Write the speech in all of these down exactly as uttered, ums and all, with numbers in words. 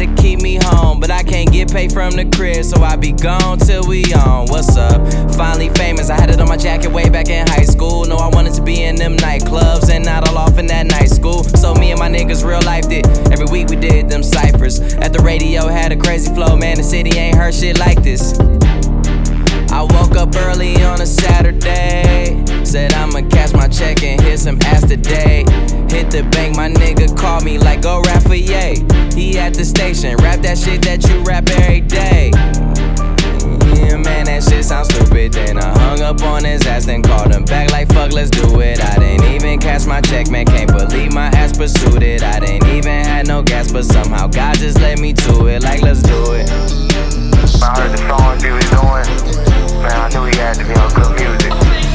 to keep me home, but I can't get paid from the crib, so I be gone till we on. What's up? Finally famous, I had it on my jacket way back in high school. Know I wanted to be in them nightclubs and not all off in that night school. So me and my niggas real life did. Every week we did them ciphers. At the radio had a crazy flow, man, the city ain't heard shit like this. I woke up early on a Saturday, said I'ma cash my check and hit some ass today. Hit the bank, my nigga called me like, go rap for Ye. He at the station, rap that shit that you rap every day. Yeah, man, that shit sounds stupid. Then I hung up on his ass, then called him back like, fuck, let's do it. I didn't even cash my check, man, can't believe my ass pursued it. I didn't even have no gas, but somehow God just led me to it, like, let's do it. I heard the songs he was doing, man, I knew he had to be on good music.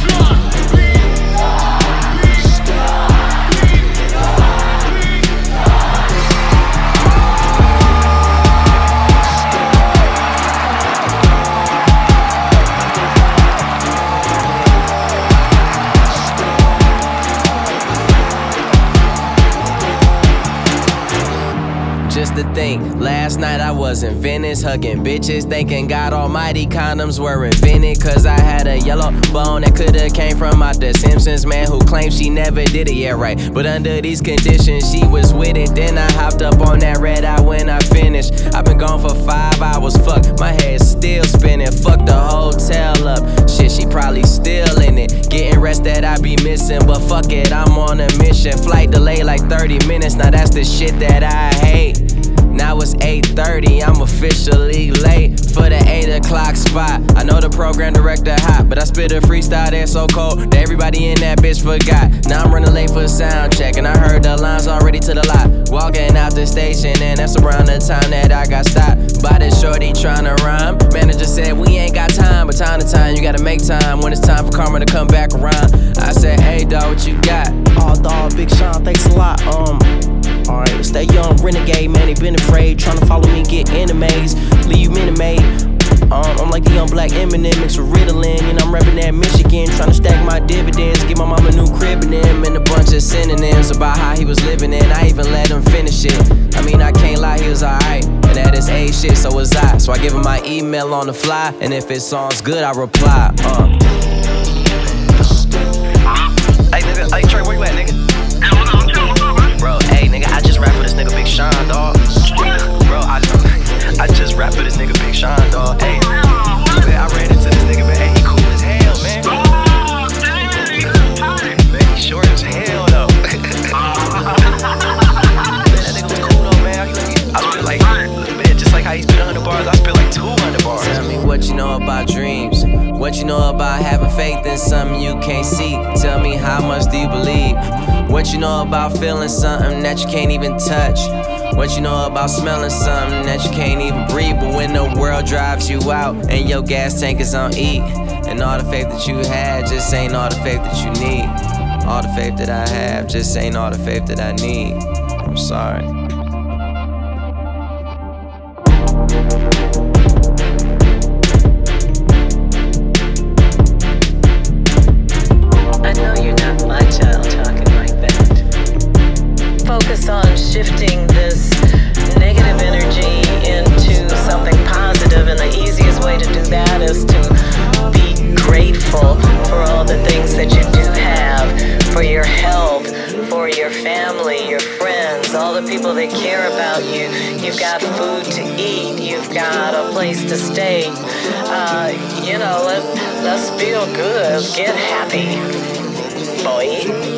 Just to think, last night I was in Venice, hugging bitches, thinking God almighty condoms were invented. Cause I had a yellow bone that coulda came from out the Simpsons. Man who claimed she never did it, yeah right. But under these conditions, she was with it. Then I hopped up on that red eye when I finished. I've been gone for five hours, fuck, my head's still spinning. Fuck the hotel up, shit, she probably still in it. Getting rest that I be missing, but fuck it, I'm on a mission. Flight delay like thirty minutes, now that's the shit that I hate. Now it's eight thirty, I'm officially late for the eight o'clock spot. I know the program director hot, but I spit a freestyle that's so cold that everybody in that bitch forgot. Now I'm running late for sound check, and I heard the lines already to the lot. Walking out the station, and that's around the time that I got stopped by this shorty tryna rhyme. Manager said we ain't got time, but time to time you gotta make time when it's time for karma to come back around. I said, hey dawg, what you got? Oh dawg, Big Sean, thanks a lot. Um Alright, stay young, renegade, man, they been afraid. Tryna follow me, get enemies, leave you minute-made. Um, I'm like the young black Eminem mixed with Ritalin. And I'm reppin' that Michigan, tryna stack my dividends. Get my mama a new crib and them, and a bunch of synonyms about how he was living in. I even let him finish it. I mean, I can't lie, he was alright. And at his age shit, so was I. So I give him my email on the fly, and if it sounds good, I reply. Uh. Hey, nigga, hey, Trey, where you at, nigga? Bro, hey, nigga, I just rap for this nigga Big Sean, dawg. Bro, I, I just rap for this nigga Big Sean, dawg. Hey, man, I ran into this nigga, man. Hey, he cool as hell, man. Man, he short as hell, though. Man, that nigga was cool, though, man. I spit like, man, just like how he spit one hundred bars, I spit like two hundred bars. Tell me what you know about dreams. What you know about having faith in something you can't see. Tell me how much do you believe. What you know about feeling something that you can't even touch. What you know about smelling something that you can't even breathe. But when the world drives you out and your gas tank is on E, and all the faith that you had just ain't all the faith that you need. All the faith that I have just ain't all the faith that I need. I'm sorry. Focus on shifting this negative energy into something positive, and the easiest way to do that is to be grateful for all the things that you do have, for your health, for your family, your friends, all the people that care about you. You've got food to eat, you've got a place to stay. Uh, you know, let, let's feel good, get happy, boy.